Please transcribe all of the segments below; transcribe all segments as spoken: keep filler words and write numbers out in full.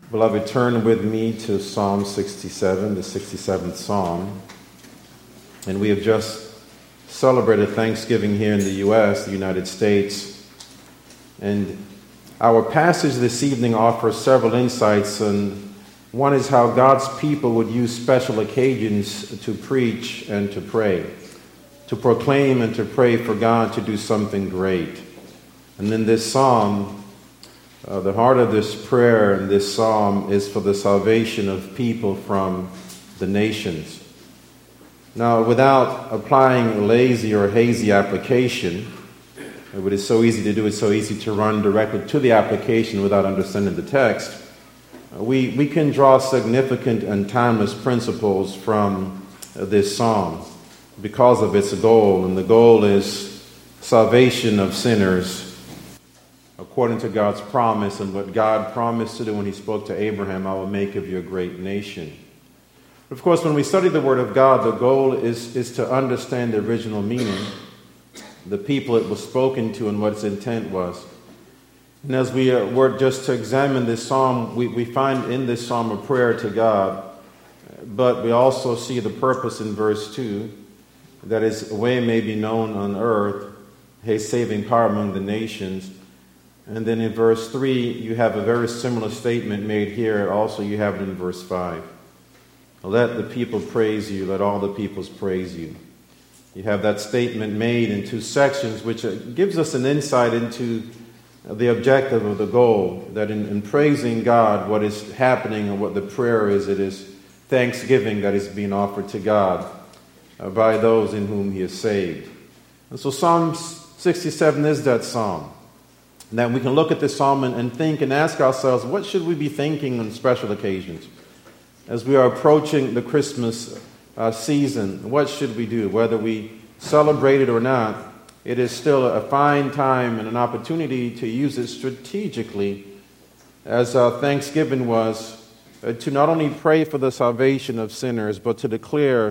Beloved, turn with me to Psalm sixty-seven, the sixty-seventh Psalm. And we have just celebrated Thanksgiving here in the U S, the United States. And our passage this evening offers several insights. And one is how God's people would use special occasions to preach and to pray, to proclaim and to pray for God to do something great. And in this psalm, Uh, the heart of this prayer and this psalm is for the salvation of people from the nations. Now, without applying a lazy or hazy application, it is so easy to do, it's so easy to run directly to the application without understanding the text, uh, we, we can draw significant and timeless principles from uh, this psalm because of its goal. And the goal is salvation of sinners according to God's promise and what God promised to do when he spoke to Abraham, I will make of you a great nation. Of course, when we study the Word of God, the goal is, is to understand the original meaning, the people it was spoken to and what its intent was. And as we uh, were just to examine this psalm, we, we find in this psalm a prayer to God, but we also see the purpose in verse two, that his way may be known on earth, his saving power among the nations. And then in verse three, you have a very similar statement made here. Also, you have it in verse five. Let the people praise you. Let all the peoples praise you. You have that statement made in two sections, which gives us an insight into the objective of the goal, that in, in praising God, what is happening and what the prayer is, it is thanksgiving that is being offered to God uh, by those in whom he is saved. And so Psalm sixty-seven is that psalm. That we can look at this psalm and, and think and ask ourselves, what should we be thinking on special occasions? As we are approaching the Christmas uh, season, what should we do? Whether we celebrate it or not, it is still a fine time and an opportunity to use it strategically, as uh, Thanksgiving was, uh, to not only pray for the salvation of sinners, but to declare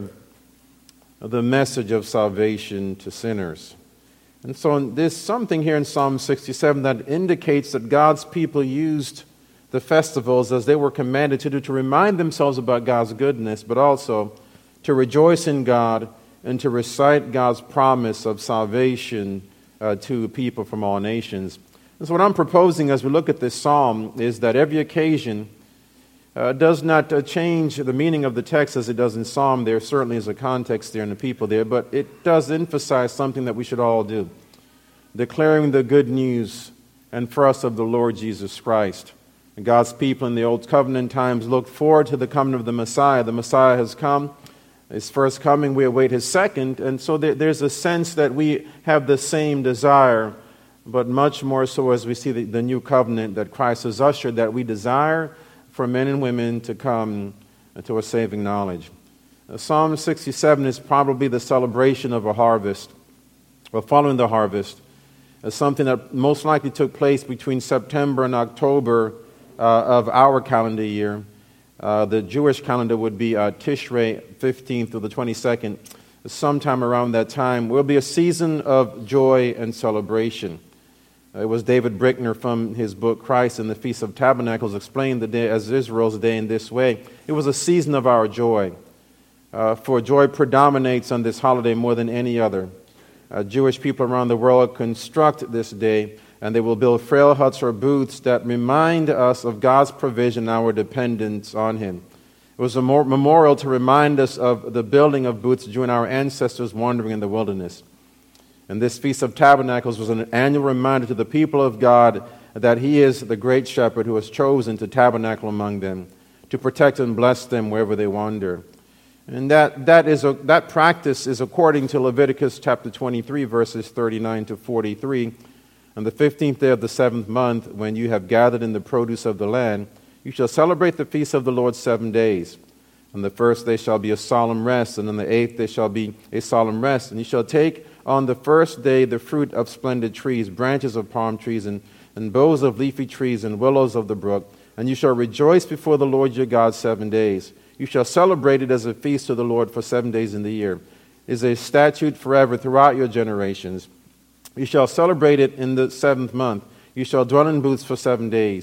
the message of salvation to sinners. And so there's something here in Psalm sixty-seven that indicates that God's people used the festivals as they were commanded to do to remind themselves about God's goodness, but also to rejoice in God and to recite God's promise of salvation uh, to people from all nations. And so what I'm proposing as we look at this psalm is that every occasion uh, does not uh, change the meaning of the text as it does in Psalm. There certainly is a context there and the people there, but it does emphasize something that we should all do, declaring the good news and for us of the Lord Jesus Christ. And God's people in the Old Covenant times looked forward to the coming of the Messiah. The Messiah has come. His first coming, we await his second. And so there, there's a sense that we have the same desire, but much more so as we see the, the new covenant that Christ has ushered, that we desire for men and women to come to a saving knowledge. Uh, Psalm sixty-seven is probably the celebration of a harvest, or following the harvest, as something that most likely took place between September and October uh, of our calendar year. Uh, the Jewish calendar would be uh, Tishrei fifteenth through the twenty-second. Sometime around that time will be a season of joy and celebration. Uh, it was David Brickner from his book Christ and the Feast of Tabernacles explained the day as Israel's day in this way. It was a season of our joy. Uh, for joy predominates on this holiday more than any other. Uh, Jewish people around the world construct this day, and they will build frail huts or booths that remind us of God's provision and our dependence on him. It was a memorial to remind us of the building of booths during our ancestors' wandering in the wilderness. And this Feast of Tabernacles was an annual reminder to the people of God that he is the great shepherd who has chosen to tabernacle among them, to protect and bless them wherever they wander. And that that is a, that practice is according to Leviticus chapter twenty-three, verses thirty-nine to forty-three. On the fifteenth day of the seventh month, when you have gathered in the produce of the land, you shall celebrate the feast of the Lord seven days. On the first day shall be a solemn rest, and on the eighth day shall be a solemn rest. And you shall take on the first day the fruit of splendid trees, branches of palm trees, and, and boughs of leafy trees, and willows of the brook. And you shall rejoice before the Lord your God seven days. You shall celebrate it as a feast to the Lord for seven days in the year. It is a statute forever throughout your generations. You shall celebrate it in the seventh month. You shall dwell in booths for seven days.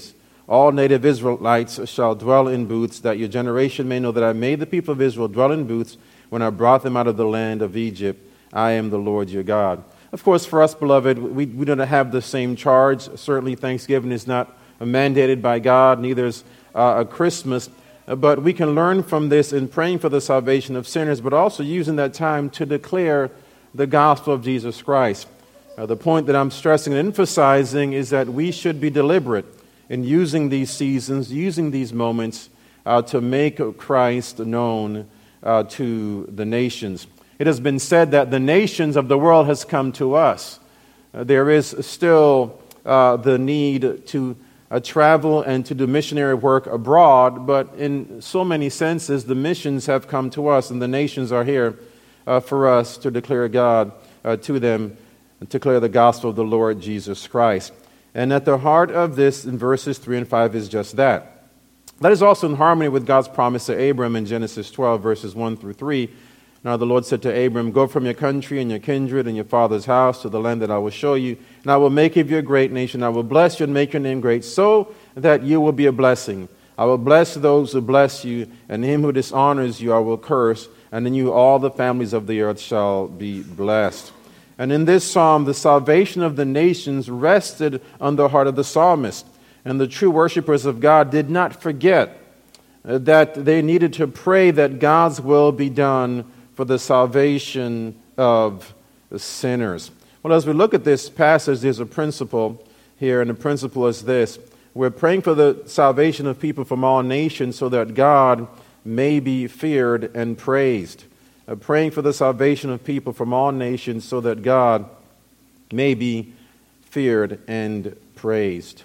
all native Israelites shall dwell in booths, that your generation may know that I made the people of Israel dwell in booths when I brought them out of the land of Egypt. I am the Lord your God. Of course, for us, beloved, we, we don't have the same charge. Certainly, Thanksgiving is not mandated by God, neither is uh, a Christmas. But we can learn from this in praying for the salvation of sinners, but also using that time to declare the gospel of Jesus Christ. Uh, the point that I'm stressing and emphasizing is that we should be deliberate in using these seasons, using these moments uh, to make Christ known uh, to the nations. It has been said that the nations of the world has come to us. Uh, there is still uh, the need to uh, travel and to do missionary work abroad, but in so many senses, the missions have come to us, and the nations are here uh, for us to declare God uh, to them, and declare the gospel of the Lord Jesus Christ. And at the heart of this, in verses three and five, is just that. That is also in harmony with God's promise to Abram in Genesis twelve, verses one through three. Now the Lord said to Abram, go from your country and your kindred and your father's house to the land that I will show you, and I will make of you a great nation. I will bless you and make your name great, so that you will be a blessing. I will bless those who bless you, and him who dishonors you I will curse, and in you all the families of the earth shall be blessed. And in this psalm, the salvation of the nations rested on the heart of the psalmist. And the true worshipers of God did not forget that they needed to pray that God's will be done for the salvation of the sinners. Well, as we look at this passage, there's a principle here, and the principle is this. We're praying for the salvation of people from all nations so that God may be feared and praised. Uh, praying for the salvation of people from all nations so that God may be feared and praised.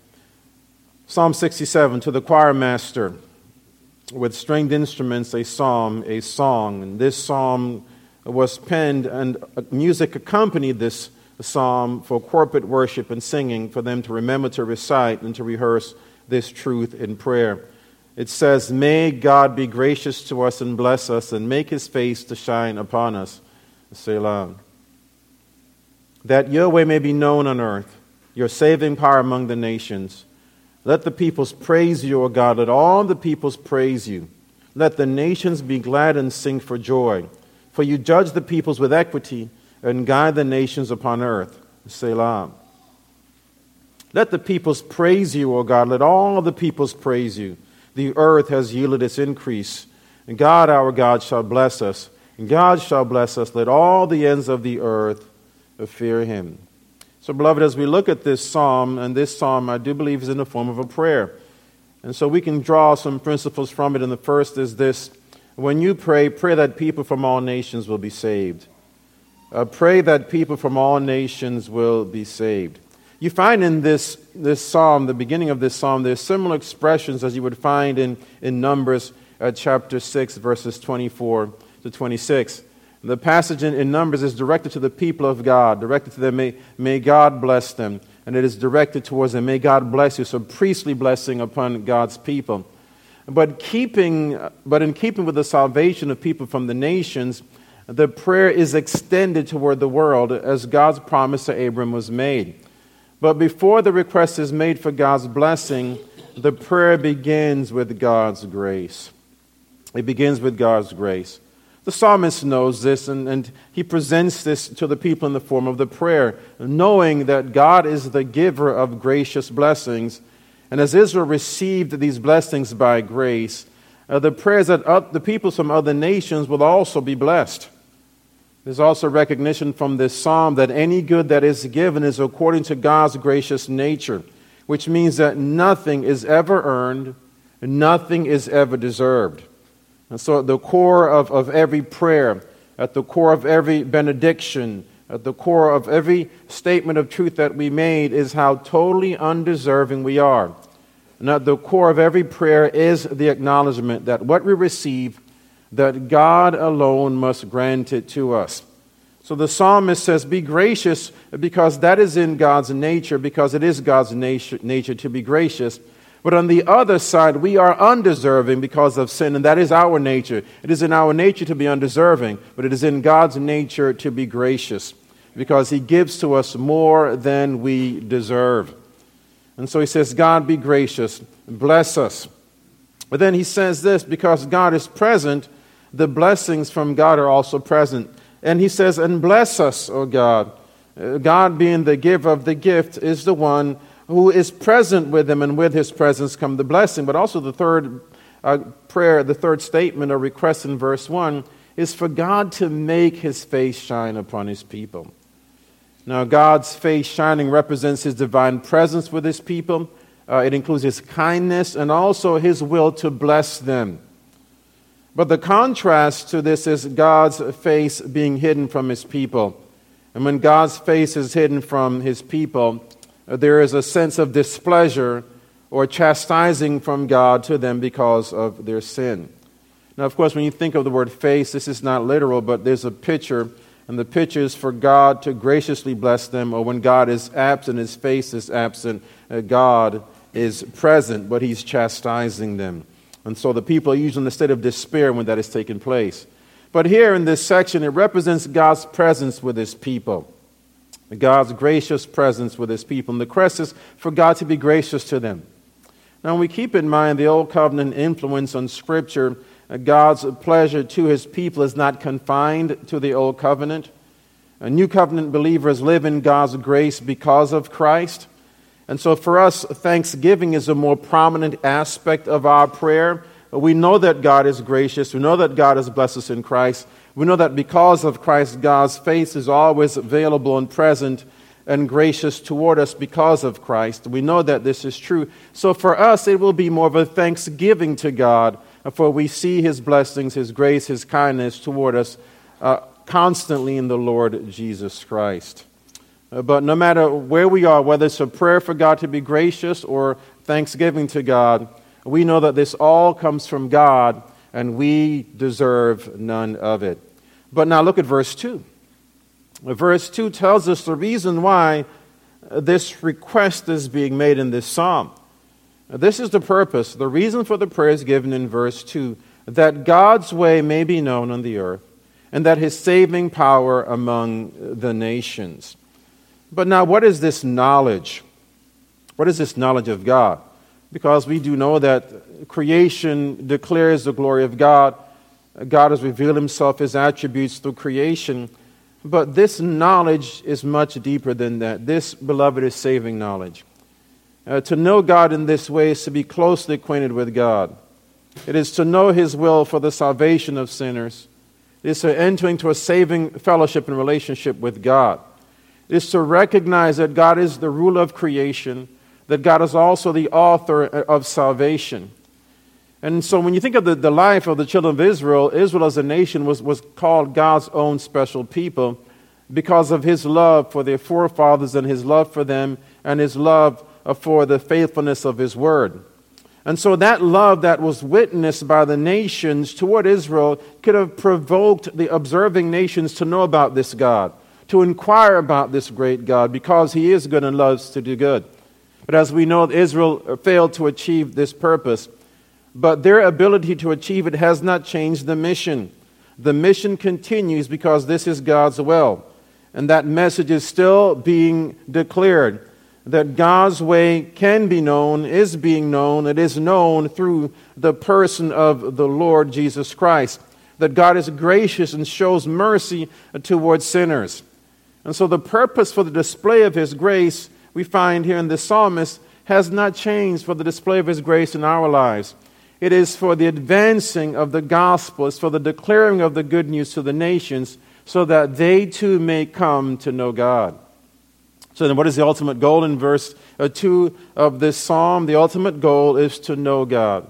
Psalm sixty-seven, to the choir master, with stringed instruments, a psalm, a song. And this psalm was penned, and music accompanied this psalm for corporate worship and singing, for them to remember to recite and to rehearse this truth in prayer. It says, may God be gracious to us and bless us and make his face to shine upon us. Selah. That your way may be known on earth, your saving power among the nations. Let the peoples praise you, O God. Let all the peoples praise you. Let the nations be glad and sing for joy. For you judge the peoples with equity and guide the nations upon earth. Selah. Let the peoples praise you, O God. Let all the peoples praise you. The earth has yielded its increase. And God, our God, shall bless us. And God shall bless us. Let all the ends of the earth fear him. So, beloved, as we look at this psalm, and this psalm I do believe is in the form of a prayer. And so we can draw some principles from it. And the first is this. When you pray, pray that people from all nations will be saved. Uh, pray that people from all nations will be saved. You find in this, this psalm, the beginning of this psalm, there's similar expressions as you would find in, in Numbers uh, chapter six, verses twenty-four to twenty-six. The passage in, in Numbers is directed to the people of God, directed to them, may, may God bless them. And it is directed towards them, may God bless you. So priestly blessing upon God's people. But keeping, but in keeping with the salvation of people from the nations, the prayer is extended toward the world as God's promise to Abram was made. But before the request is made for God's blessing, the prayer begins with God's grace. It begins with God's grace. The psalmist knows this, and, and he presents this to the people in the form of the prayer, knowing that God is the giver of gracious blessings. And as Israel received these blessings by grace, uh, the prayers that uh, the peoples from other nations will also be blessed. There's also recognition from this psalm that any good that is given is according to God's gracious nature, which means that nothing is ever earned, and nothing is ever deserved. And so at the core of, of every prayer, at the core of every benediction, at the core of every statement of truth that we made is how totally undeserving we are. And at the core of every prayer is the acknowledgement that what we receive, that God alone must grant it to us. So the psalmist says, be gracious, because that is in God's nature, because it is God's nature, nature to be gracious. But on the other side, we are undeserving because of sin, and that is our nature. It is in our nature to be undeserving, but it is in God's nature to be gracious, because he gives to us more than we deserve. And so he says, God be gracious, bless us. But then he says this, because God is present, the blessings from God are also present. And he says, and bless us, O God. Uh, God being the giver of the gift is the one who is present with him, and with his presence come the blessing. But also the third uh, prayer, the third statement or request in verse one is for God to make his face shine upon his people. Now, God's face shining represents his divine presence with his people. Uh, it includes his kindness and also his will to bless them. But the contrast to this is God's face being hidden from his people. And when God's face is hidden from his people, uh, there is a sense of displeasure or chastising from God to them because of their sin. Now, of course, when you think of the word face, this is not literal, but there's a picture, and the picture is for God to graciously bless them, or when God is absent, his face is absent, uh, God is present, but he's chastising them. And so the people are usually in a state of despair when that is taking place. But here in this section, it represents God's presence with his people. God's gracious presence with his people. And the request is for God to be gracious to them. Now, when we keep in mind the Old Covenant influence on Scripture, God's pleasure to his people is not confined to the Old Covenant. New Covenant believers live in God's grace because of Christ. And so for us, thanksgiving is a more prominent aspect of our prayer. We know that God is gracious. We know that God has blessed us in Christ. We know that because of Christ, God's face is always available and present and gracious toward us because of Christ. We know that this is true. So for us, it will be more of a thanksgiving to God, for we see his blessings, his grace, his kindness toward us uh, constantly in the Lord Jesus Christ. Uh, but no matter where we are, whether it's a prayer for God to be gracious or thanksgiving to God, we know that this all comes from God and we deserve none of it. But now look at verse two. Verse two tells us the reason why this request is being made in this psalm. This is the purpose, the reason for the prayer is given in verse two, that God's way may be known on the earth and that his saving power among the nations. But now, what is this knowledge? What is this knowledge of God? Because we do know that creation declares the glory of God. God has revealed himself, his attributes through creation. But this knowledge is much deeper than that. This, beloved, is saving knowledge. Uh, to know God in this way is to be closely acquainted with God. It is to know his will for the salvation of sinners. It is to enter into a saving fellowship and relationship with God. It is to recognize that God is the ruler of creation, that God is also the author of salvation. And so when you think of the, the life of the children of Israel, Israel as a nation was, was called God's own special people because of his love for their forefathers and his love for them and his love for the faithfulness of his word. And so that love that was witnessed by the nations toward Israel could have provoked the observing nations to know about this God, to inquire about this great God, because he is good and loves to do good. But as we know, Israel failed to achieve this purpose. But their ability to achieve it has not changed the mission. The mission continues because this is God's will. And that message is still being declared. That God's way can be known, is being known, it is known through the person of the Lord Jesus Christ. That God is gracious and shows mercy towards sinners. And so the purpose for the display of his grace, we find here in the psalmist, has not changed for the display of his grace in our lives. It is for the advancing of the gospel, it's for the declaring of the good news to the nations, so that they too may come to know God. So then what is the ultimate goal in verse two of this psalm? The ultimate goal is to know God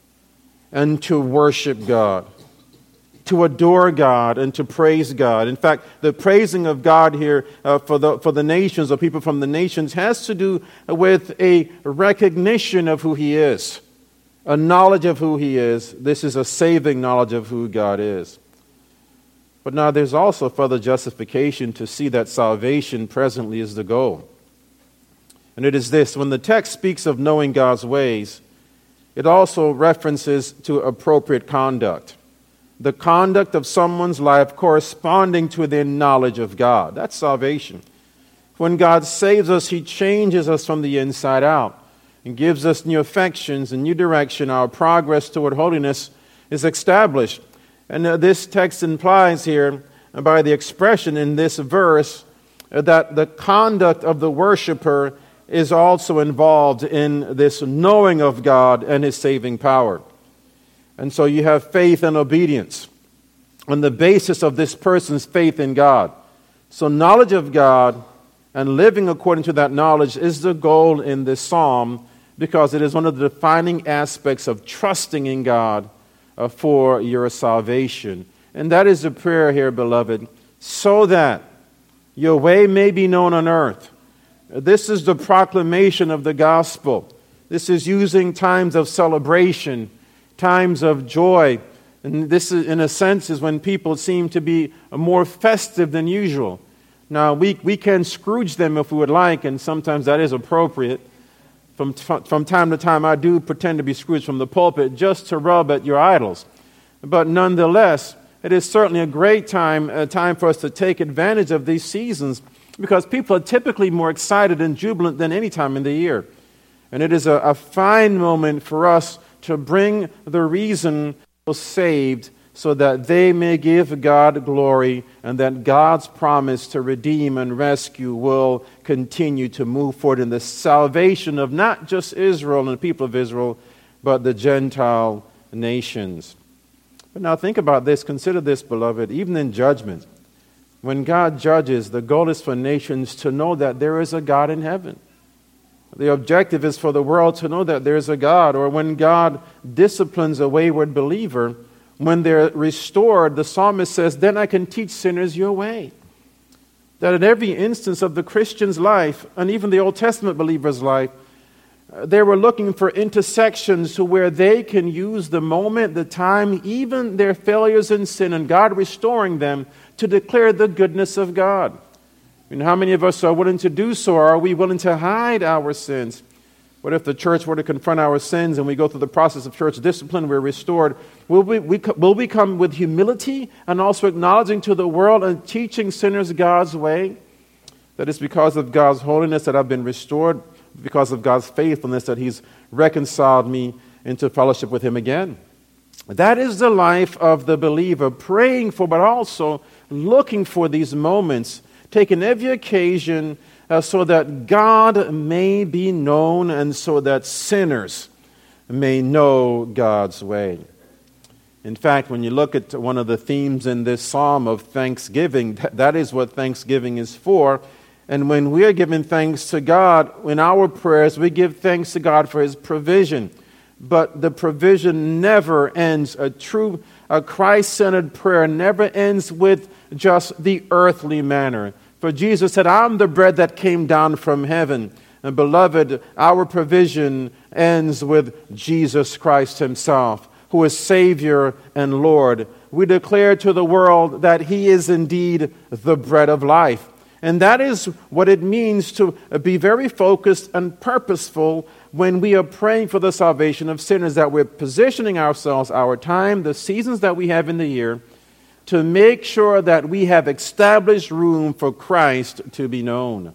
and to worship God, to adore God and to praise God. In fact, the praising of God here uh, for the for the nations, or people from the nations, has to do with a recognition of who he is, a knowledge of who he is. This is a saving knowledge of who God is. But now there's also further justification to see that salvation presently is the goal. And it is this: when the text speaks of knowing God's ways, it also references to appropriate conduct. The conduct of someone's life corresponding to their knowledge of God. That's salvation. When God saves us, he changes us from the inside out. and gives us new affections and new direction. Our progress toward holiness is established. And uh, this text implies here, uh, by the expression in this verse, uh, that the conduct of the worshiper is also involved in this knowing of God and His saving power. And so you have faith and obedience on the basis of this person's faith in God. So knowledge of God and living according to that knowledge is the goal in this psalm, because it is one of the defining aspects of trusting in God uh, for your salvation. And that is the prayer here, beloved, so that your way may be known on earth. This is the proclamation of the gospel. This is using times of celebration, times of joy. And this, is, in a sense, is when people seem to be more festive than usual. Now, we, we can Scrooge them if we would like, and sometimes that is appropriate. From, from time to time, I do pretend to be Scrooge from the pulpit just to rub at your idols. But nonetheless, it is certainly a great time, a time for us to take advantage of these seasons, because people are typically more excited and jubilant than any time in the year. And it is a, a fine moment for us to bring the reason saved, so that they may give God glory, and that God's promise to redeem and rescue will continue to move forward in the salvation of not just Israel and the people of Israel, but the Gentile nations. But now think about this, consider this, beloved, even in judgment. When God judges, the goal is for nations to know that there is a God in heaven. The objective is for the world to know that there is a God. Or when God disciplines a wayward believer, when they're restored, the psalmist says, then I can teach sinners your way. That in every instance of the Christian's life, and even the Old Testament believer's life, they were looking for intersections to where they can use the moment, the time, even their failures in sin, and God restoring them to declare the goodness of God. And how many of us are willing to do so? Or are we willing to hide our sins? What if the church were to confront our sins and we go through the process of church discipline, we're restored? Will we, we, will we come with humility and also acknowledging to the world and teaching sinners God's way? That it's because of God's holiness that I've been restored, because of God's faithfulness that He's reconciled me into fellowship with Him again. That is the life of the believer, praying for, but also looking for these moments, taking every occasion uh, so that God may be known and so that sinners may know God's way. In fact, when you look at one of the themes in this psalm of thanksgiving, that, that is what thanksgiving is for. And when we are giving thanks to God in our prayers, we give thanks to God for His provision. But the provision never ends. A true, a Christ-centered prayer never ends with just the earthly manner. For Jesus said, I'm the bread that came down from heaven. And beloved, our provision ends with Jesus Christ Himself, who is Savior and Lord. We declare to the world that He is indeed the bread of life. And that is what it means to be very focused and purposeful when we are praying for the salvation of sinners, that we're positioning ourselves, our time, the seasons that we have in the year, to make sure that we have established room for Christ to be known,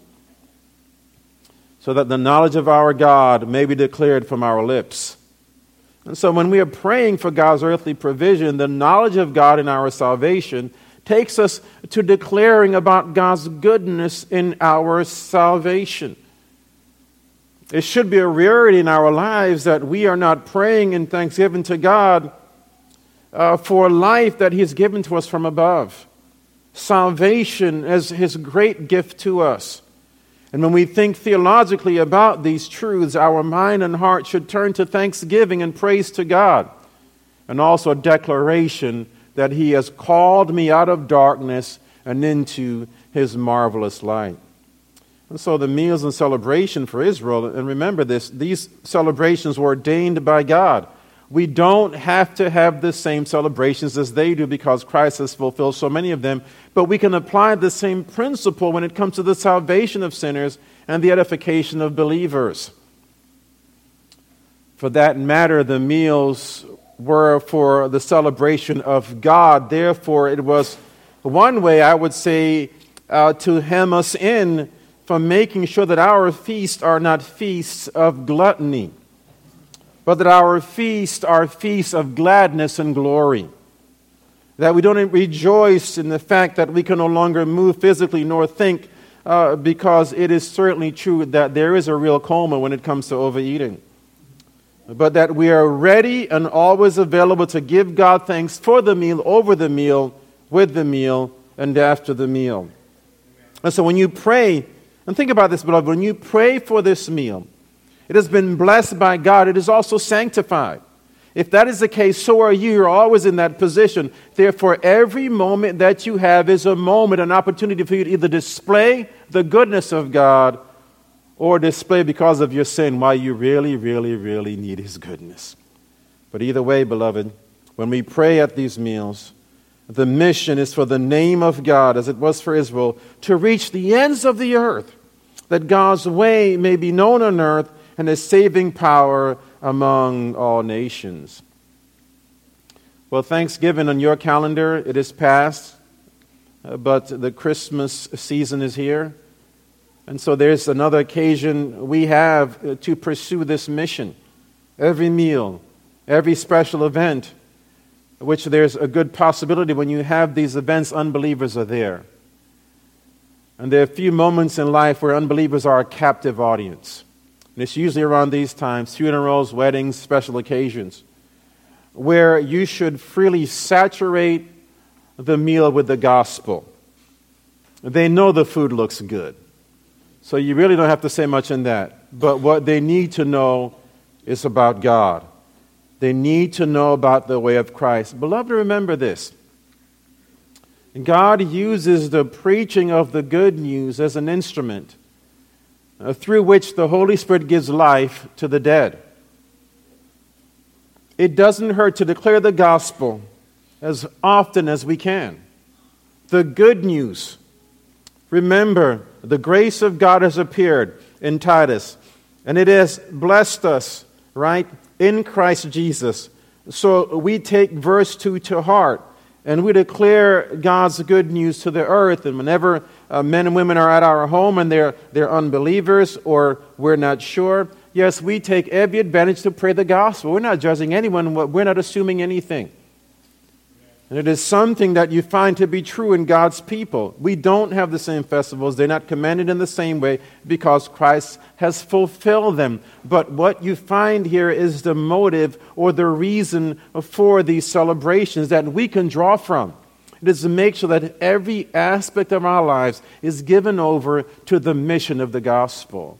so that the knowledge of our God may be declared from our lips. And so when we are praying for God's earthly provision, the knowledge of God in our salvation takes us to declaring about God's goodness in our salvation. It should be a rarity in our lives that we are not praying in thanksgiving to God uh, for life that He has given to us from above. Salvation as His great gift to us. And when we think theologically about these truths, our mind and heart should turn to thanksgiving and praise to God. And also a declaration that He has called me out of darkness and into His marvelous light. And so the meals and celebration for Israel, and remember this, these celebrations were ordained by God. We don't have to have the same celebrations as they do because Christ has fulfilled so many of them, but we can apply the same principle when it comes to the salvation of sinners and the edification of believers. For that matter, the meals were for the celebration of God. Therefore, it was one way, I would say, uh, to hem us in from making sure that our feasts are not feasts of gluttony, but that our feasts are feasts of gladness and glory. That we don't rejoice in the fact that we can no longer move physically nor think, uh, because it is certainly true that there is a real coma when it comes to overeating. But that we are ready and always available to give God thanks for the meal, over the meal, with the meal, and after the meal. And so when you pray, and think about this, beloved, when you pray for this meal, it has been blessed by God. It is also sanctified. If that is the case, so are you. You're always in that position. Therefore, every moment that you have is a moment, an opportunity for you to either display the goodness of God or display because of your sin why you really, really, really need His goodness. But either way, beloved, when we pray at these meals, the mission is for the name of God, as it was for Israel, to reach the ends of the earth, that God's way may be known on earth and His saving power among all nations. Well, Thanksgiving on your calendar, it is past, uh, but the Christmas season is here. And so there's another occasion we have uh, to pursue this mission. Every meal, every special event, which there's a good possibility when you have these events, unbelievers are there. And there are a few moments in life where unbelievers are a captive audience. And it's usually around these times, funerals, weddings, special occasions, where you should freely saturate the meal with the gospel. They know the food looks good, so you really don't have to say much in that. But what they need to know is about God. They need to know about the way of Christ. Beloved, remember this. God uses the preaching of the good news as an instrument Uh, through which the Holy Spirit gives life to the dead. It doesn't hurt to declare the gospel as often as we can. The good news. Remember, the grace of God has appeared in Titus, and it has blessed us, right, in Christ Jesus. So we take verse two to heart, and we declare God's good news to the earth. And whenever uh, men and women are at our home and they're, they're unbelievers or we're not sure, yes, we take every advantage to pray the gospel. We're not judging anyone. We're not assuming anything. And it is something that you find to be true in God's people. We don't have the same festivals. They're not commanded in the same way because Christ has fulfilled them. But what you find here is the motive or the reason for these celebrations that we can draw from. It is to make sure that every aspect of our lives is given over to the mission of the gospel.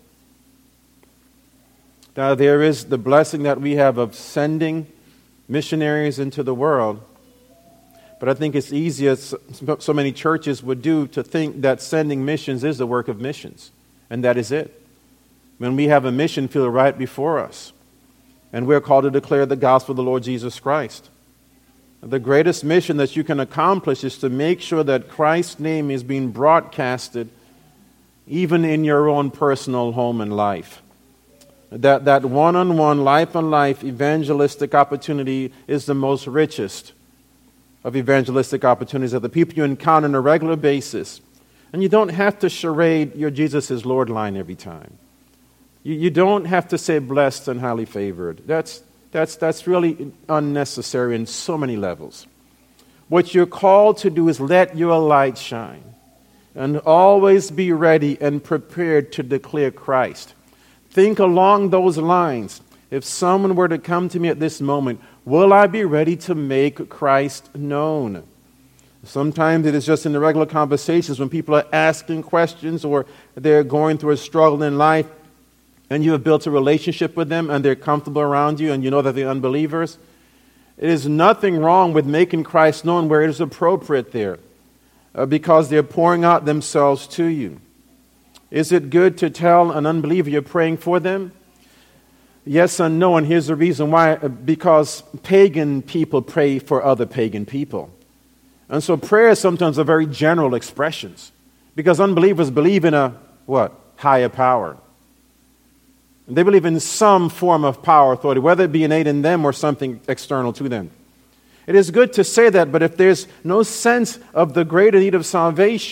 Now, there is the blessing that we have of sending missionaries into the world. But I think it's easy, as so many churches would do, to think that sending missions is the work of missions. And that is it. When we have a mission field right before us, and we're called to declare the gospel of the Lord Jesus Christ. The greatest mission that you can accomplish is to make sure that Christ's name is being broadcasted even in your own personal home and life. That, that one-on-one, life-on-life evangelistic opportunity is the most richest of evangelistic opportunities, of the people you encounter on a regular basis. And you don't have to charade your Jesus is Lord line every time. You, you don't have to say blessed and highly favored. That's, that's, that's really unnecessary in so many levels. What you're called to do is let your light shine and always be ready and prepared to declare Christ. Think along those lines. If someone were to come to me at this moment, will I be ready to make Christ known? Sometimes it is just in the regular conversations when people are asking questions or they're going through a struggle in life and you have built a relationship with them and they're comfortable around you and you know that they're unbelievers. It is nothing wrong with making Christ known where it is appropriate there uh, because they're pouring out themselves to you. Is it good to tell an unbeliever you're praying for them? Yes and no, and here's the reason why. Because pagan people pray for other pagan people. And so prayers sometimes are very general expressions. Because unbelievers believe in a, what? Higher power. They believe in some form of power authority, whether it be innate in them or something external to them. It is good to say that, but if there's no sense of the greater need of salvation,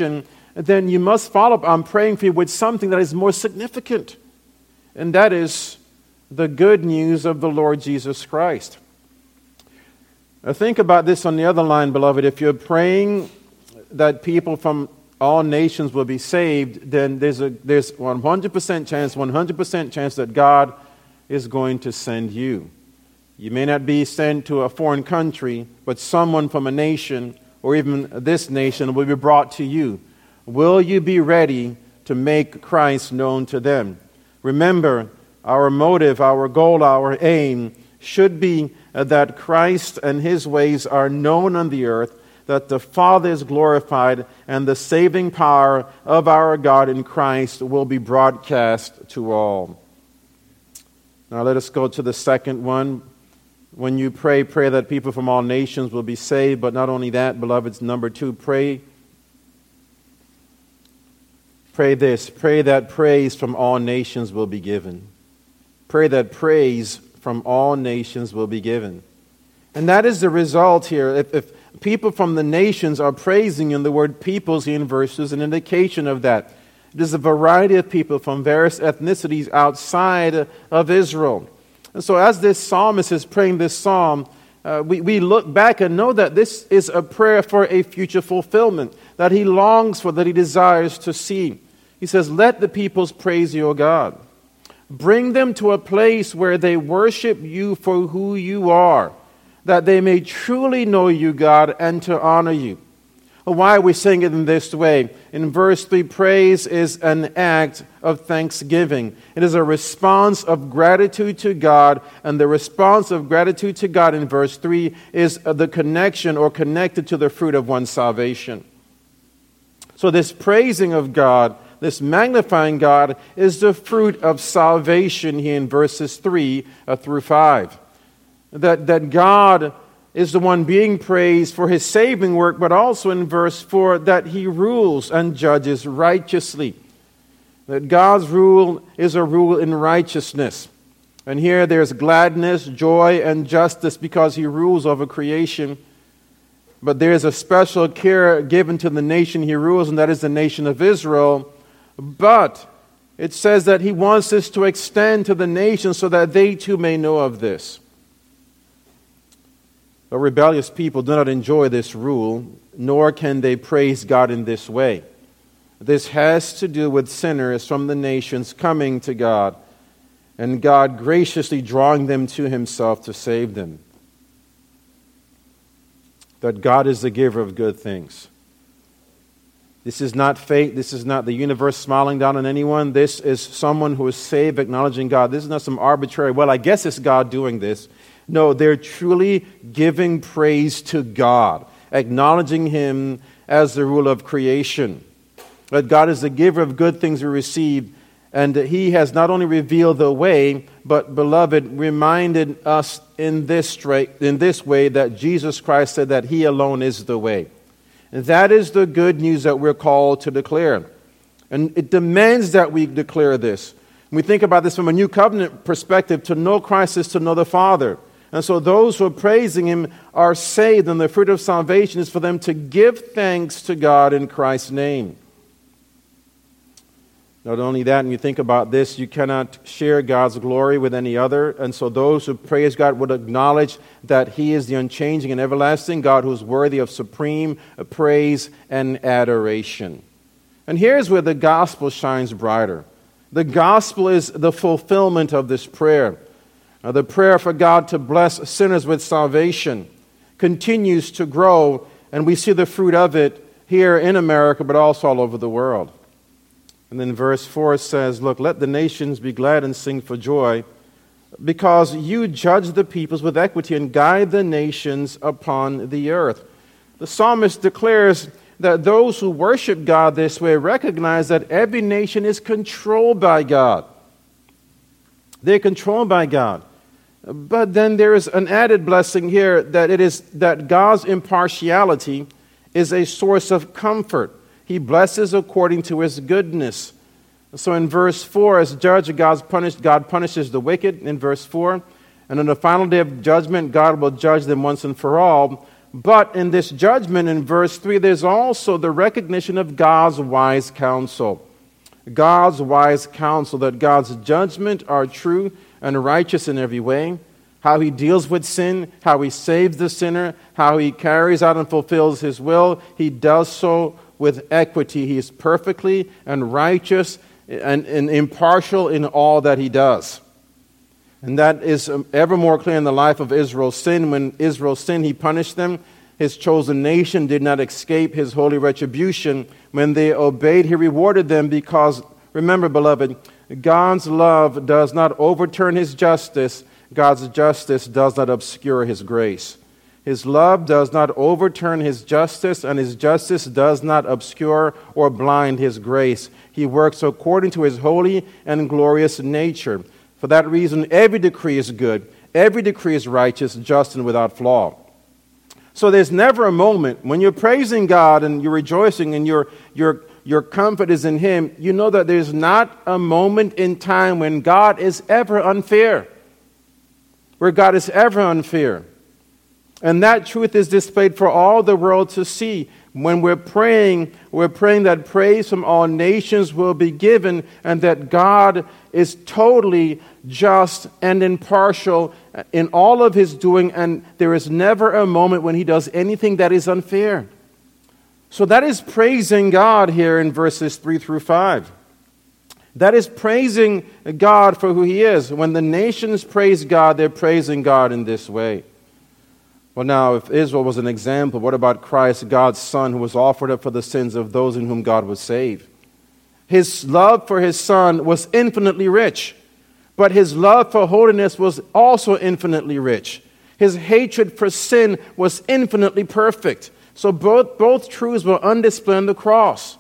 then you must follow up on praying for you with something that is more significant. And that is the good news of the Lord Jesus Christ. Now think about this on the other line, beloved. If you're praying that people from all nations will be saved, then there's a there's one hundred percent chance, one hundred percent chance that God is going to send you. You may not be sent to a foreign country, but someone from a nation or even this nation will be brought to you. Will you be ready to make Christ known to them? Remember, our motive, our goal, our aim should be that Christ and His ways are known on the earth, that the Father is glorified, and the saving power of our God in Christ will be broadcast to all. Now let us go to the second one. When you pray, pray that people from all nations will be saved. But not only that, beloveds, number two, pray. Pray this. Pray that praise from all nations will be given. Pray that praise from all nations will be given. And that is the result here. If, if people from the nations are praising, and the word peoples in verses, an indication of that. It is a variety of people from various ethnicities outside of Israel. And so as this psalmist is praying this psalm, uh, we, we look back and know that this is a prayer for a future fulfillment, that he longs for, that he desires to see. He says, let the peoples praise you, O God. Bring them to a place where they worship you for who you are, that they may truly know you, God, and to honor you. Why are we saying it in this way? In verse three, praise is an act of thanksgiving. It is a response of gratitude to God, and the response of gratitude to God in verse three is the connection or connected to the fruit of one's salvation. So this praising of God, this magnifying God, is the fruit of salvation here in verses three through five. That, that God is the one being praised for His saving work, but also in verse four that He rules and judges righteously. That God's rule is a rule in righteousness. And here there's gladness, joy, and justice because He rules over creation. But there's a special care given to the nation He rules, and that is the nation of Israel. But it says that He wants this to extend to the nations so that they too may know of this. But rebellious people do not enjoy this rule, nor can they praise God in this way. This has to do with sinners from the nations coming to God, and God graciously drawing them to Himself to save them. That God is the giver of good things. This is not fate. This is not the universe smiling down on anyone. This is someone who is saved, acknowledging God. This is not some arbitrary, well, I guess it's God doing this. No, they're truly giving praise to God, acknowledging Him as the ruler of creation. That God is the giver of good things we receive, and He has not only revealed the way, but, beloved, reminded us in this straight, in this way that Jesus Christ said that He alone is the way. And that is the good news that we're called to declare. And it demands that we declare this. When we think about this from a new covenant perspective, to know Christ is to know the Father. And so those who are praising Him are saved, and the fruit of salvation is for them to give thanks to God in Christ's name. Not only that, when you think about this, you cannot share God's glory with any other. And so those who praise God would acknowledge that He is the unchanging and everlasting God who is worthy of supreme praise and adoration. And here's where the gospel shines brighter. The gospel is the fulfillment of this prayer. Now, the prayer for God to bless sinners with salvation continues to grow, and we see the fruit of it here in America, but also all over the world. And then verse four says, look, let the nations be glad and sing for joy, because you judge the peoples with equity and guide the nations upon the earth. The psalmist declares that those who worship God this way recognize that every nation is controlled by God. They're controlled by God. But then there is an added blessing here, that it is that God's impartiality is a source of comfort. He blesses according to His goodness. So in verse four, as judge, God's punished, God punishes the wicked in verse four. And on the final day of judgment, God will judge them once and for all. But in this judgment in verse three, there's also the recognition of God's wise counsel. God's wise counsel, that God's judgment are true and righteous in every way. How he deals with sin, how he saves the sinner, how he carries out and fulfills his will. He does so with equity. He is perfectly and righteous and, and impartial in all that he does. And that is ever more clear in the life of Israel's sin. When Israel sinned, he punished them. His chosen nation did not escape his holy retribution. When they obeyed, he rewarded them because, remember, beloved, God's love does not overturn his justice. God's justice does not obscure his grace. His love does not overturn his justice, and his justice does not obscure or blind his grace. He works according to his holy and glorious nature. For that reason, every decree is good, every decree is righteous, just, and without flaw. So there's never a moment when you're praising God and you're rejoicing and your your your comfort is in him, you know that there's not a moment in time when God is ever unfair. Where God is ever unfair. And that truth is displayed for all the world to see. When we're praying, we're praying that praise from all nations will be given and that God is totally just and impartial in all of his doing, and there is never a moment when he does anything that is unfair. So that is praising God here in verses three through five. That is praising God for who he is. When the nations praise God, they're praising God in this way. Well, now, if Israel was an example, what about Christ, God's Son, who was offered up for the sins of those in whom God would save? His love for his Son was infinitely rich, but his love for holiness was also infinitely rich. His hatred for sin was infinitely perfect. So both, both truths were on display on the cross.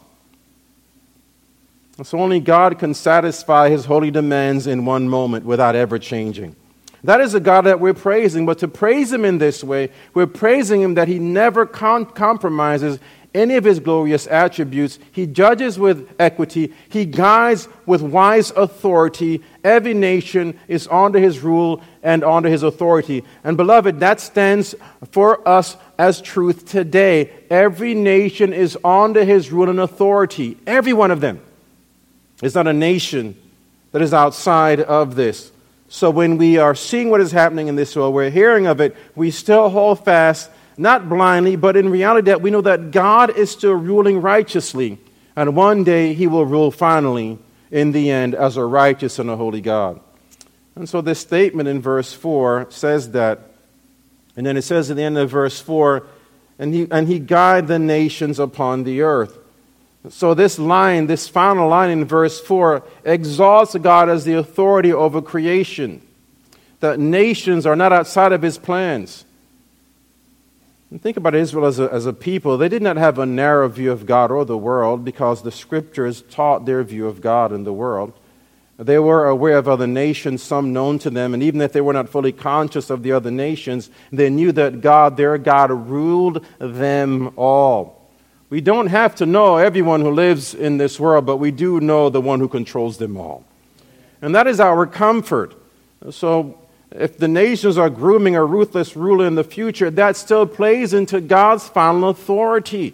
So only God can satisfy his holy demands in one moment without ever changing. That is the God that we're praising. But to praise him in this way, we're praising him that he never com- compromises any of his glorious attributes. He judges with equity. He guides with wise authority. Every nation is under his rule and under his authority. And beloved, that stands for us as truth today. Every nation is under his rule and authority. Every one of them. It's not a nation that is outside of this. So when we are seeing what is happening in this world, we're hearing of it, we still hold fast, not blindly, but in reality that we know that God is still ruling righteously. And one day he will rule finally in the end as a righteous and a holy God. And so this statement in verse four says that. And then it says at the end of verse four, and he, and he guide the nations upon the earth. So this line, this final line in verse four, exalts God as the authority over creation. That nations are not outside of his plans. And think about Israel as a, as a people. They did not have a narrow view of God or the world because the scriptures taught their view of God and the world. They were aware of other nations, some known to them, and even if they were not fully conscious of the other nations, they knew that God, their God, ruled them all. We don't have to know everyone who lives in this world, but we do know the one who controls them all. And that is our comfort. So if the nations are grooming a ruthless ruler in the future, that still plays into God's final authority.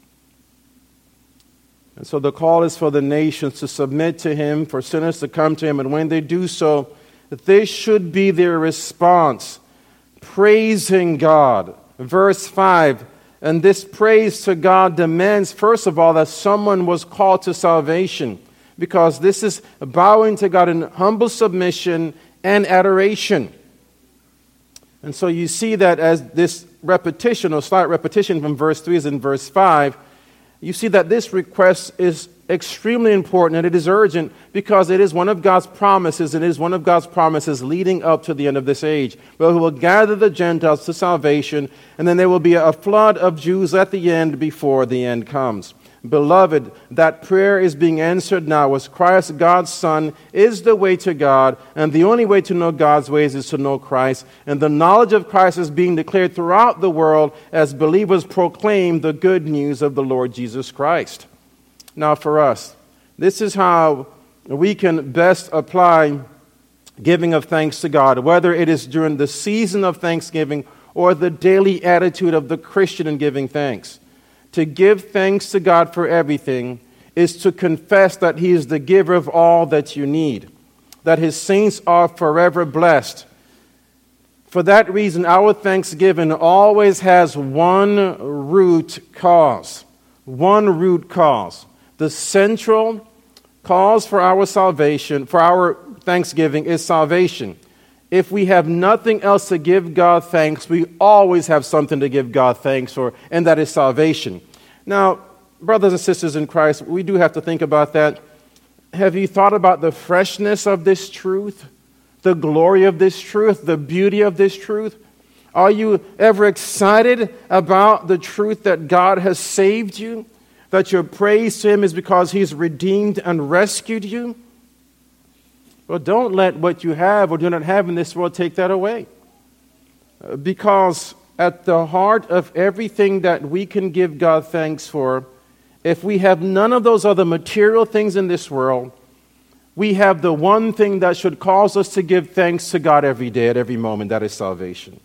And so the call is for the nations to submit to him, for sinners to come to him, and when they do so, this should be their response, praising God. Verse five, and this praise to God demands, first of all, that someone was called to salvation, because this is bowing to God in humble submission and adoration. And so you see that as this repetition, or slight repetition from verse three is in verse five, you see that this request is extremely important and it is urgent because it is one of God's promises, and it is one of God's promises leading up to the end of this age, where he will gather the Gentiles to salvation, and then there will be a flood of Jews at the end before the end comes. Beloved, that prayer is being answered now as Christ, God's Son, is the way to God, and the only way to know God's ways is to know Christ. And the knowledge of Christ is being declared throughout the world as believers proclaim the good news of the Lord Jesus Christ. Now for us, this is how we can best apply giving of thanks to God, whether it is during the season of Thanksgiving or the daily attitude of the Christian in giving thanks. To give thanks to God for everything is to confess that He is the giver of all that you need, that His saints are forever blessed. For that reason, our thanksgiving always has one root cause. One root cause. The central cause for our salvation, for our thanksgiving, is salvation. If we have nothing else to give God thanks, we always have something to give God thanks for, and that is salvation. Now, brothers and sisters in Christ, we do have to think about that. Have you thought about the freshness of this truth? The glory of this truth? The beauty of this truth? Are you ever excited about the truth that God has saved you? That your praise to Him is because He's redeemed and rescued you? Well, don't let what you have or do not have in this world take that away. Because at the heart of everything that we can give God thanks for, if we have none of those other material things in this world, we have the one thing that should cause us to give thanks to God every day, at every moment, that is salvation.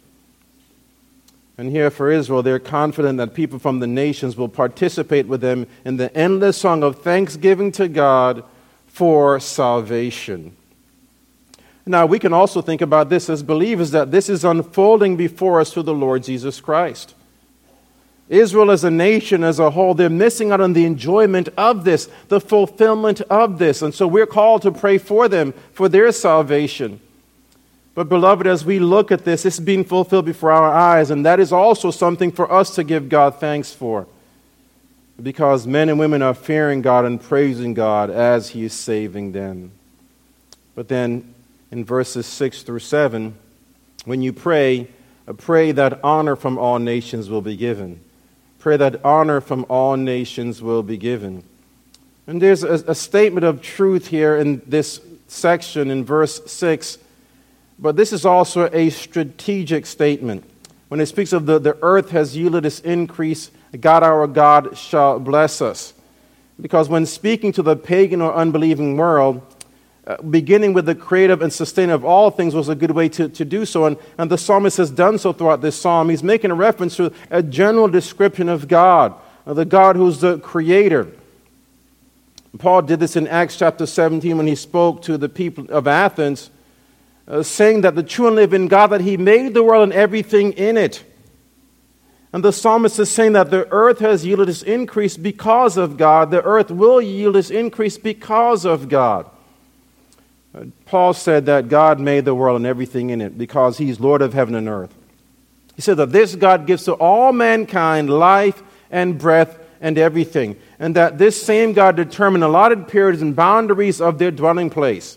And here for Israel, they're confident that people from the nations will participate with them in the endless song of thanksgiving to God for salvation. Now, we can also think about this as believers, that this is unfolding before us through the Lord Jesus Christ. Israel as a nation as a whole, they're missing out on the enjoyment of this, the fulfillment of this. And so we're called to pray for them, for their salvation. But beloved, as we look at this, it's being fulfilled before our eyes, and that is also something for us to give God thanks for. Because men and women are fearing God and praising God as He is saving them. But then, in verses six through seven, when you pray, pray that honor from all nations will be given. Pray that honor from all nations will be given. And there's a, a statement of truth here in this section in verse six, but this is also a strategic statement. When it speaks of the, the earth has yielded its increase, God our God shall bless us. Because when speaking to the pagan or unbelieving world, Uh, beginning with the creative and sustainer of all things was a good way to, to do so. And, and the psalmist has done so throughout this psalm. He's making a reference to a general description of God, uh, the God who's the creator. Paul did this in Acts chapter seventeen when he spoke to the people of Athens, uh, saying that the true and living God, that He made the world and everything in it. And the psalmist is saying that the earth has yielded its increase because of God. The earth will yield its increase because of God. Paul said that God made the world and everything in it because He's Lord of heaven and earth. He said that this God gives to all mankind life and breath and everything. And that this same God determined allotted periods and boundaries of their dwelling place.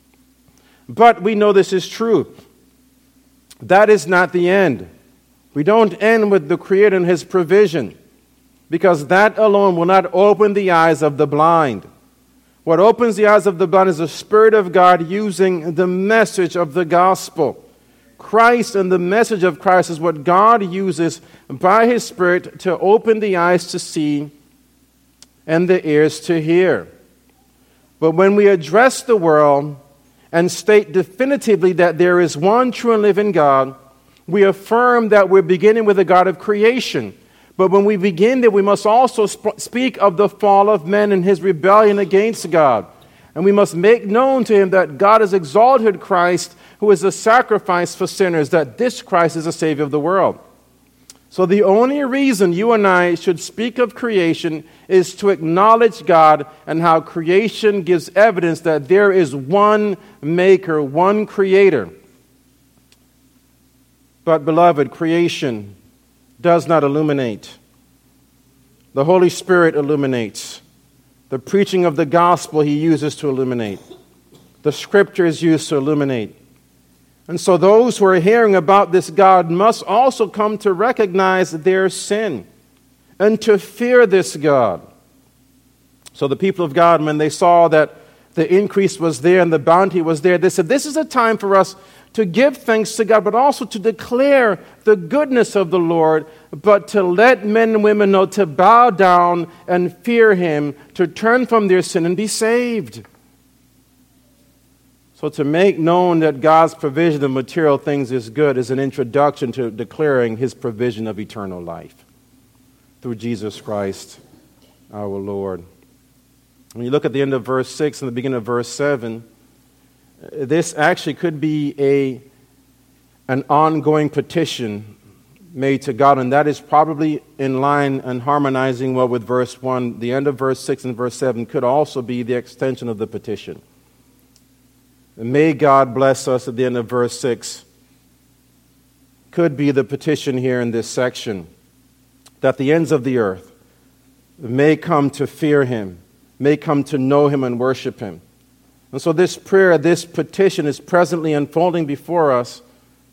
But we know this is true. That is not the end. We don't end with the Creator and His provision, because that alone will not open the eyes of the blind. What opens the eyes of the blind is the Spirit of God using the message of the gospel. Christ and the message of Christ is what God uses by His Spirit to open the eyes to see and the ears to hear. But when we address the world and state definitively that there is one true and living God, we affirm that we're beginning with the God of creation. But when we begin there, we must also sp- speak of the fall of man and his rebellion against God. And we must make known to him that God has exalted Christ, who is a sacrifice for sinners, that this Christ is the Savior of the world. So the only reason you and I should speak of creation is to acknowledge God and how creation gives evidence that there is one maker, one creator. But beloved, creation does not illuminate. The Holy Spirit illuminates. The preaching of the gospel He uses to illuminate. The Scripture is used to illuminate. And so those who are hearing about this God must also come to recognize their sin and to fear this God. So the people of God, when they saw that the increase was there and the bounty was there, they said, this is a time for us to give thanks to God, but also to declare the goodness of the Lord, but to let men and women know to bow down and fear Him, to turn from their sin and be saved. So to make known that God's provision of material things is good is an introduction to declaring his provision of eternal life through Jesus Christ our Lord. When you look at the end of verse six and the beginning of verse seven, this actually could be a, an ongoing petition made to God, and that is probably in line and harmonizing well with verse one. The end of verse six and verse seven could also be the extension of the petition. And may God bless us at the end of verse six. Could be the petition here in this section, that the ends of the earth may come to fear him, may come to know him and worship him. And so this prayer, this petition is presently unfolding before us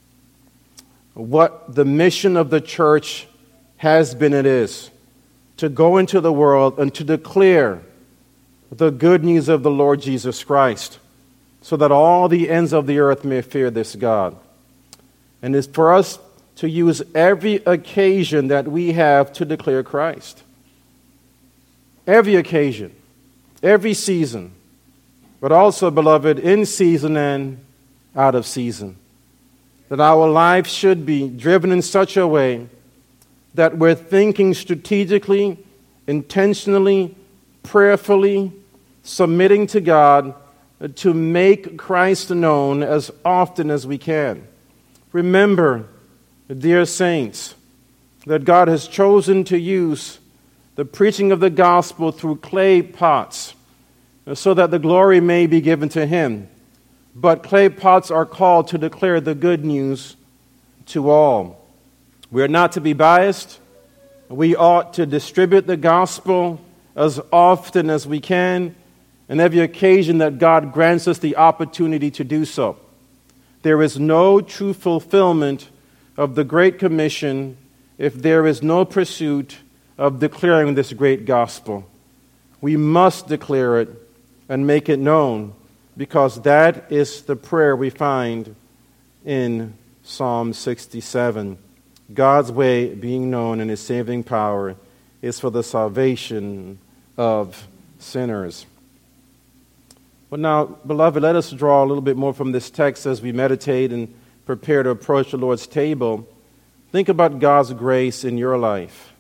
what the mission of the church has been and is, to go into the world and to declare the good news of the Lord Jesus Christ, so that all the ends of the earth may fear this God. And it's for us to use every occasion that we have to declare Christ. Every occasion, every season, but also, beloved, in season and out of season. That our life should be driven in such a way that we're thinking strategically, intentionally, prayerfully, submitting to God to make Christ known as often as we can. Remember, dear saints, that God has chosen to use the preaching of the gospel through clay pots so that the glory may be given to him. But clay pots are called to declare the good news to all. We are not to be biased. We ought to distribute the gospel as often as we can, and every occasion that God grants us the opportunity to do so. There is no true fulfillment of the Great Commission if there is no pursuit of declaring this great gospel. We must declare it and make it known, because that is the prayer we find in Psalm sixty-seven. God's way being known and his saving power is for the salvation of sinners. But now, beloved, let us draw a little bit more from this text as we meditate and prepare to approach the Lord's table. Think about God's grace in your life.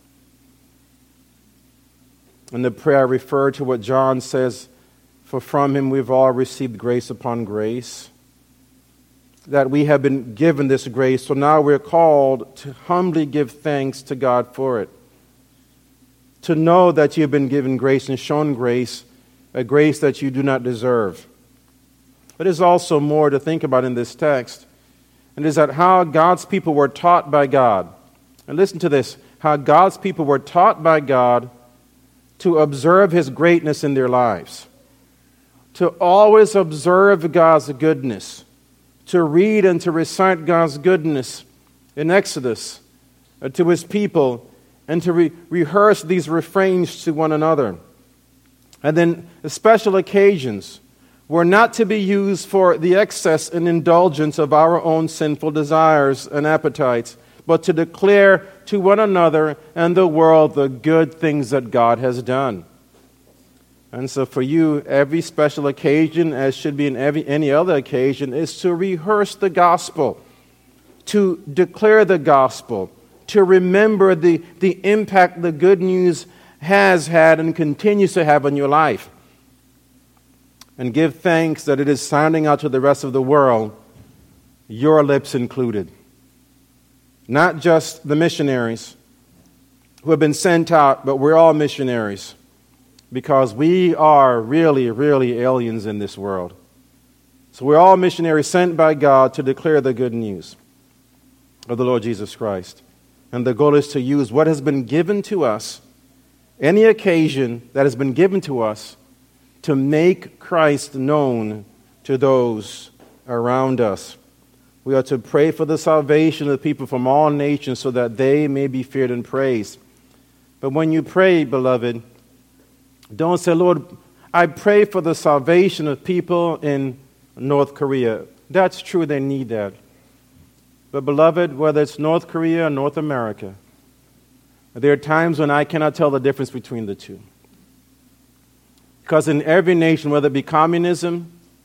In the prayer, I refer to what John says, for from him we've all received grace upon grace, that we have been given this grace, so now we're called to humbly give thanks to God for it. To know that you've been given grace and shown grace, a grace that you do not deserve. But there's also more to think about in this text, and is that how God's people were taught by God. And listen to this, how God's people were taught by God to observe his greatness in their lives. To always observe God's goodness, to read and to recite God's goodness in Exodus uh, to his people, and to re- rehearse these refrains to one another. And then special occasions were not to be used for the excess and indulgence of our own sinful desires and appetites, but to declare to one another and the world the good things that God has done. And so for you, every special occasion, as should be in every any other occasion, is to rehearse the gospel, to declare the gospel, to remember the, the impact the good news has had and continues to have on your life. And give thanks that it is sounding out to the rest of the world, your lips included. Not just the missionaries who have been sent out, but we're all missionaries. Because we are really, really aliens in this world. So we're all missionaries sent by God to declare the good news of the Lord Jesus Christ. And the goal is to use what has been given to us, any occasion that has been given to us, to make Christ known to those around us. We are to pray for the salvation of the people from all nations so that they may be feared and praised. But when you pray, beloved, don't say, Lord, I pray for the salvation of people in North Korea. That's true, they need that. But beloved, whether it's North Korea or North America, there are times when I cannot tell the difference between the two. Because in every nation, whether it be communism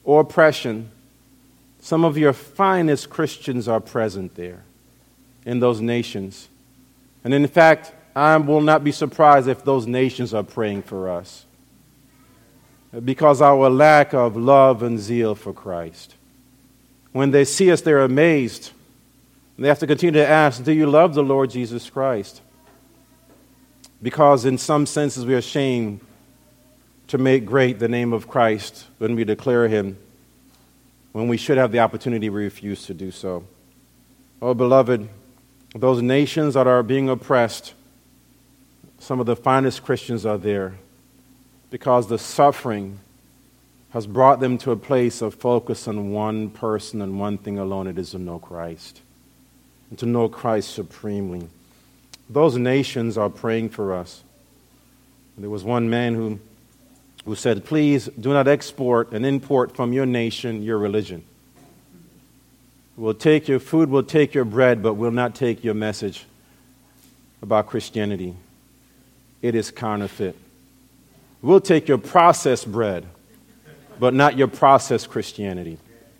or oppression, some of your finest Christians are present there in those nations. And in fact, I will not be surprised if those nations are praying for us, because our lack of love and zeal for Christ. When they see us, they're amazed. They have to continue to ask, do you love the Lord Jesus Christ? Because in some senses we are ashamed to make great the name of Christ when we declare him, when we should have the opportunity, we refuse to do so. Oh, beloved, those nations that are being oppressed, some of the finest Christians are there because the suffering has brought them to a place of focus on one person and one thing alone. It is to know Christ and to know Christ supremely. Those nations are praying for us. There was one man who, who said, please do not export and import from your nation your religion. We'll take your food, we'll take your bread, but we'll not take your message about Christianity. It is counterfeit. We'll take your processed bread, but not your processed Christianity.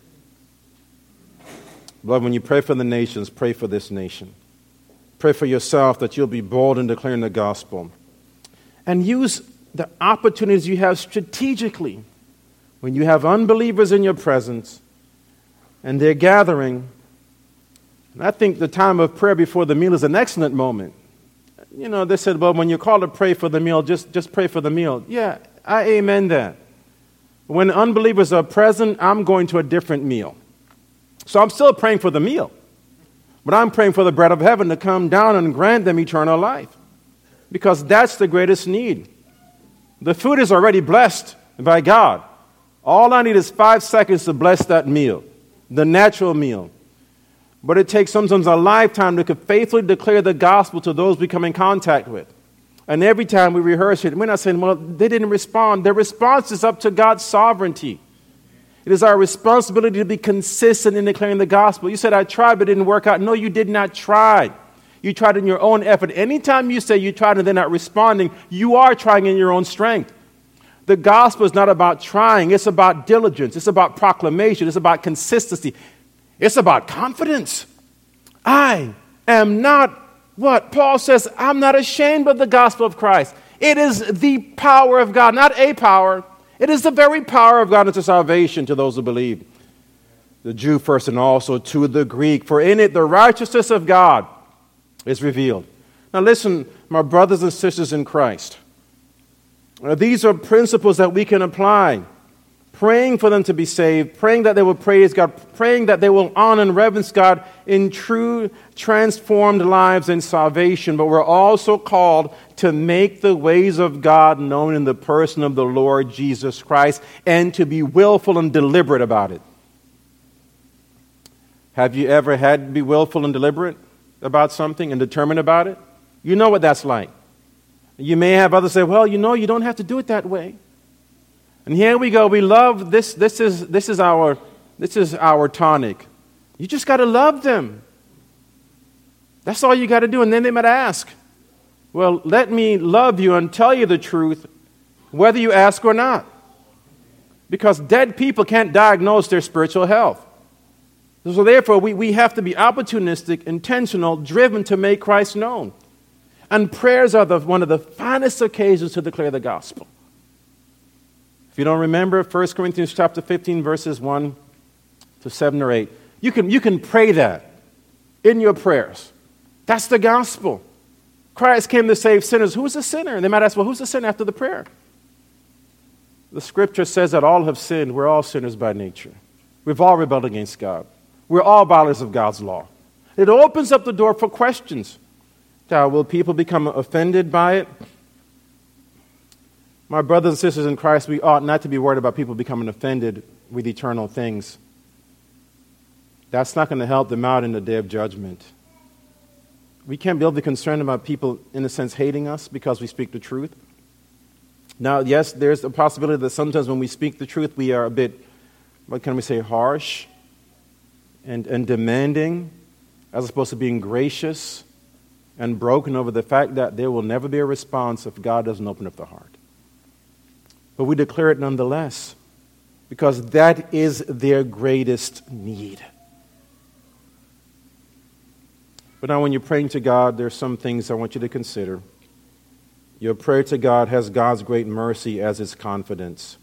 Beloved, when you pray for the nations, pray for this nation. Pray for yourself that you'll be bold in declaring the gospel. And use the opportunities you have strategically. When you have unbelievers in your presence and they're gathering, and I think the time of prayer before the meal is an excellent moment. You know, they said, well, when you're called to pray for the meal, just, just pray for the meal. Yeah, I amen that. When unbelievers are present, I'm going to a different meal. So I'm still praying for the meal. But I'm praying for the bread of heaven to come down and grant them eternal life. Because that's the greatest need. The food is already blessed by God. All I need is five seconds to bless that meal, the natural meal. But it takes sometimes a lifetime to faithfully declare the gospel to those we come in contact with. And every time we rehearse it, we're not saying, well, they didn't respond. Their response is up to God's sovereignty. It is our responsibility to be consistent in declaring the gospel. You said, I tried, but it didn't work out. No, you did not try. You tried in your own effort. Anytime you say you tried and they're not responding, you are trying in your own strength. The gospel is not about trying. It's about diligence. It's about proclamation. It's about consistency. It's about confidence. I am not what? Paul says, I'm not ashamed of the gospel of Christ. It is the power of God, not a power. It is the very power of God unto salvation to those who believe. The Jew first and also to the Greek. For in it the righteousness of God is revealed. Now listen, my brothers and sisters in Christ. Uh, these are principles that we can apply. Praying for them to be saved, praying that they will praise God, praying that they will honor and reverence God in true transformed lives and salvation. But we're also called to make the ways of God known in the person of the Lord Jesus Christ and to be willful and deliberate about it. Have you ever had to be willful and deliberate about something and determined about it? You know what that's like. You may have others say, well, you know, you don't have to do it that way. And here we go. We love this. This is this is our this is our tonic. You just got to love them. That's all you got to do. And then they might ask, well, let me love you and tell you the truth, whether you ask or not. Because dead people can't diagnose their spiritual health. So therefore, we, we have to be opportunistic, intentional, driven to make Christ known. And prayers are the, one of the finest occasions to declare the gospel. If you don't remember, First Corinthians chapter fifteen, verses one to seven or eight, you can, you can pray that in your prayers. That's the gospel. Christ came to save sinners. Who's a sinner? And they might ask, well, who's a sinner after the prayer? The scripture says that all have sinned. We're all sinners by nature. We've all rebelled against God. We're all violators of God's law. It opens up the door for questions. Now, will people become offended by it? My brothers and sisters in Christ, we ought not to be worried about people becoming offended with eternal things. That's not going to help them out in the day of judgment. We can't be able to be concerned about people, in a sense, hating us because we speak the truth. Now, yes, there's a possibility that sometimes when we speak the truth, we are a bit, what can we say, harsh and, and demanding, as opposed to being gracious and broken over the fact that there will never be a response if God doesn't open up the heart. But we declare it nonetheless, because that is their greatest need. But now when you're praying to God, there's some things I want you to consider. Your prayer to God has God's great mercy as its confidence.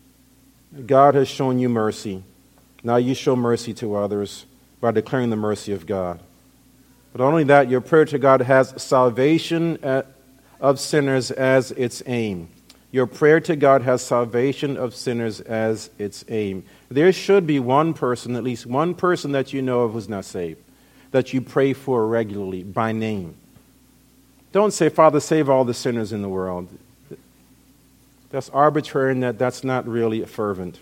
God has shown you mercy. Now you show mercy to others by declaring the mercy of God. But not only that, your prayer to God has salvation of sinners as its aim. Your prayer to God has salvation of sinners as its aim. There should be one person, at least one person that you know of who's not saved, that you pray for regularly by name. Don't say, Father, save all the sinners in the world. That's arbitrary and that, that's not really fervent.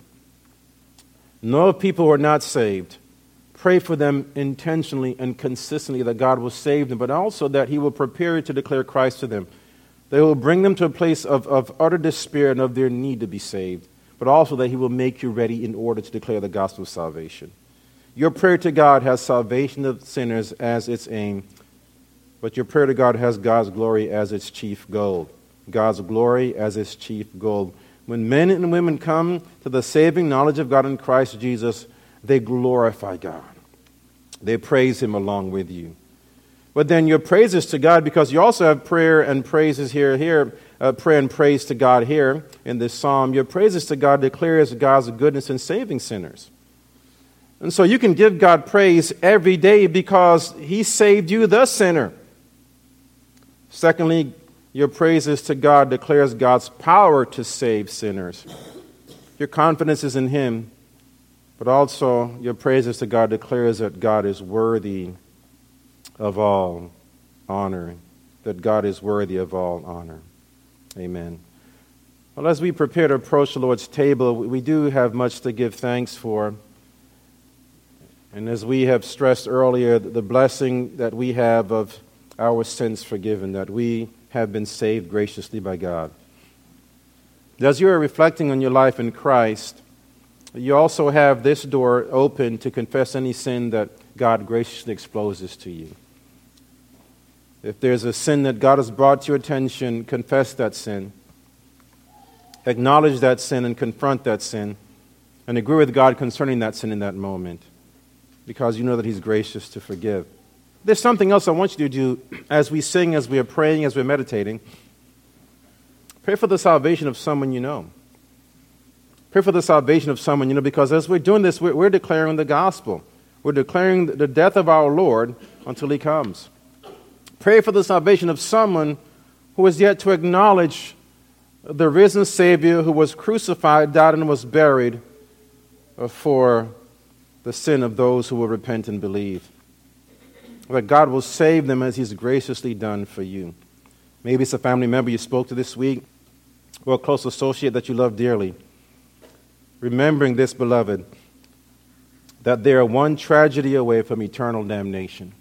Know of people who are not saved. Pray for them intentionally and consistently that God will save them, but also that He will prepare you to declare Christ to them. They will bring them to a place of, of utter despair and of their need to be saved, but also that He will make you ready in order to declare the gospel of salvation. Your prayer to God has salvation of sinners as its aim, but your prayer to God has God's glory as its chief goal. God's glory as its chief goal. When men and women come to the saving knowledge of God in Christ Jesus, they glorify God. They praise Him along with you. But then your praises to God, because you also have prayer and praises here, here, uh, prayer and praise to God here in this psalm. Your praises to God declares God's goodness in saving sinners. And so you can give God praise every day because He saved you, the sinner. Secondly, your praises to God declares God's power to save sinners. Your confidence is in Him, but also your praises to God declares that God is worthy of all honor, that God is worthy of all honor. Amen. Well, as we prepare to approach the Lord's table, we do have much to give thanks for. And as we have stressed earlier, the blessing that we have of our sins forgiven, that we have been saved graciously by God. As you are reflecting on your life in Christ, you also have this door open to confess any sin that God graciously exposes to you. If there's a sin that God has brought to your attention, confess that sin. Acknowledge that sin and confront that sin, and agree with God concerning that sin in that moment, because you know that He's gracious to forgive. There's something else I want you to do as we sing, as we are praying, as we're meditating. Pray for the salvation of someone you know. Pray for the salvation of someone you know, because as we're doing this, we're, we're declaring the gospel. We're declaring the death of our Lord until He comes. Pray for the salvation of someone who is yet to acknowledge the risen Savior who was crucified, died, and was buried for the sin of those who will repent and believe. That God will save them as He's graciously done for you. Maybe it's a family member you spoke to this week, or a close associate that you love dearly. Remembering this, beloved, that they are one tragedy away from eternal damnation.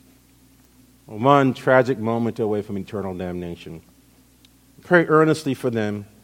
One tragic moment away from eternal damnation. Pray earnestly for them